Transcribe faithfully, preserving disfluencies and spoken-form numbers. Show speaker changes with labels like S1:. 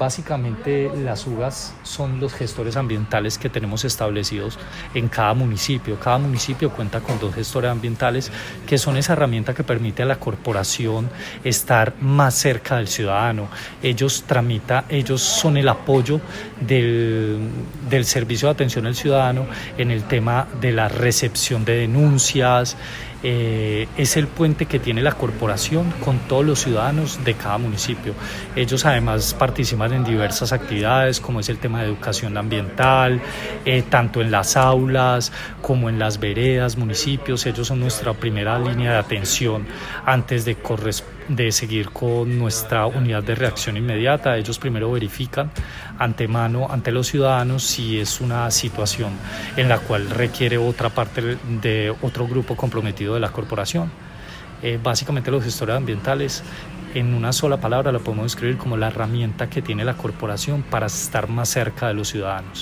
S1: básicamente las U G As son los gestores ambientales que tenemos establecidos en cada municipio. Cada municipio cuenta con dos gestores ambientales que son esa herramienta que permite a la corporación estar más cerca del ciudadano. Ellos tramita, ellos son el apoyo del, del servicio de atención al ciudadano en el tema de la recepción de denuncias. Eh, es el puente que tiene la corporación con todos los ciudadanos de cada municipio. Ellos además participan en diversas actividades como es el tema de educación ambiental, eh, tanto en las aulas como en las veredas, municipios. Ellos son nuestra primera línea de atención antes de, corres- de seguir con nuestra unidad de reacción inmediata. Ellos primero verifican antemano ante los ciudadanos si es una situación en la cual requiere otra parte de otro grupo comprometido de la corporación. Eh, básicamente los gestores ambientales, en una sola palabra, lo podemos describir como la herramienta que tiene la corporación para estar más cerca de los ciudadanos.